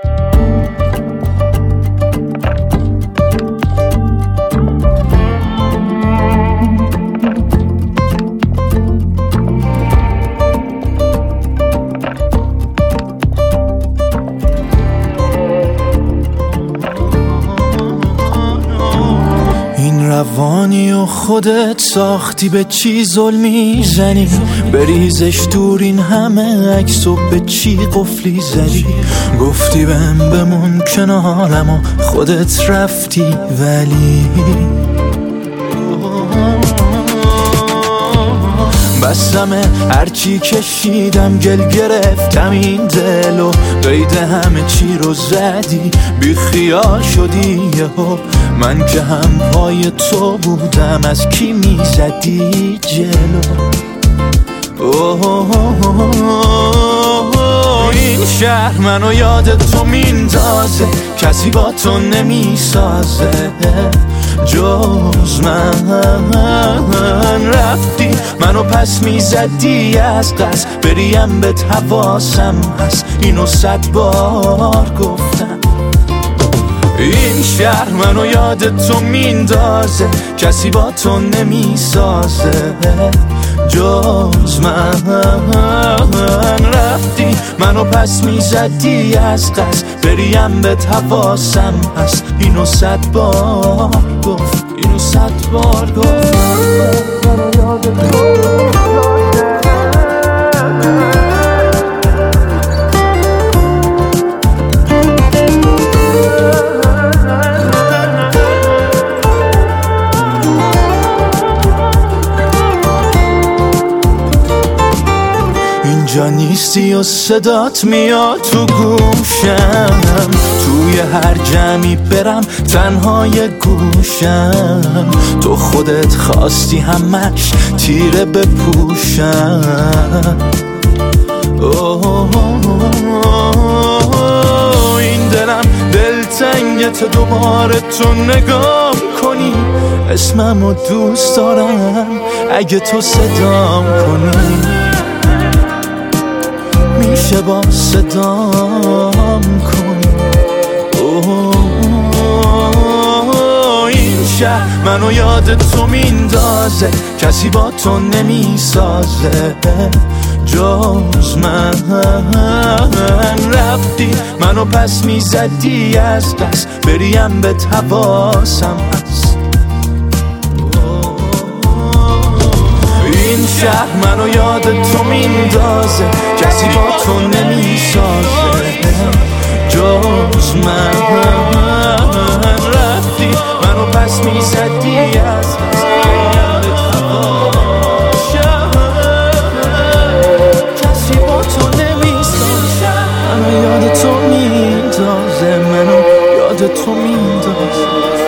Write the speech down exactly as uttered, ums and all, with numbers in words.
روانی و خودت ساختی، به چی ظلمی زنی؟ بریزش دور این همه عکس و به چی قفلی زدی؟ گفتی بهم بمون کنارم و خودت رفتی، ولی بسمه هرچی کشیدم گل گرفتم این دل و قید همه چی رو زدی، بی خیال شدی یهو. من که هم پای تو بودم، از کی میزدی جلو؟ این شهر منو یاد تو میندازه، کسی با تو نمیسازه جز من. رفتی منو پس میزدی از قصد، بریم به حواسم هست، اینو صد بار گفتم. این شهر منو یاد تو میندازه، کسی با تو نمیسازه جز من. رفتی منو پس میزدی از قصد، بریم به حواسم هست، اینو صد بار گفت، اینو صد بار گفت. اینجا نیستی و صدات میاد تو گوشم، توی هر جمعی برم تنهای گوشم. تو خودت خواستی همش تیره بپوشم. این دلم دلتنگت، دوباره تو نگام کنی، اسممو دوست دارم اگه تو صدام کنی. میشه با صدام کنی. این شهر منو یاد تو میندازه، کسی با تو نمیسازه جز من. رفتی منو پس میزدی از قصد، بریم به حواسم هست. این شهر منو یاد تو میندازه، کسی با تو نمیسازه جز من. رفتی منو پس میزدی از قصد، کسی با تو نمیسازه. منو یاد تو میندازه، منو یاد تو میندازه.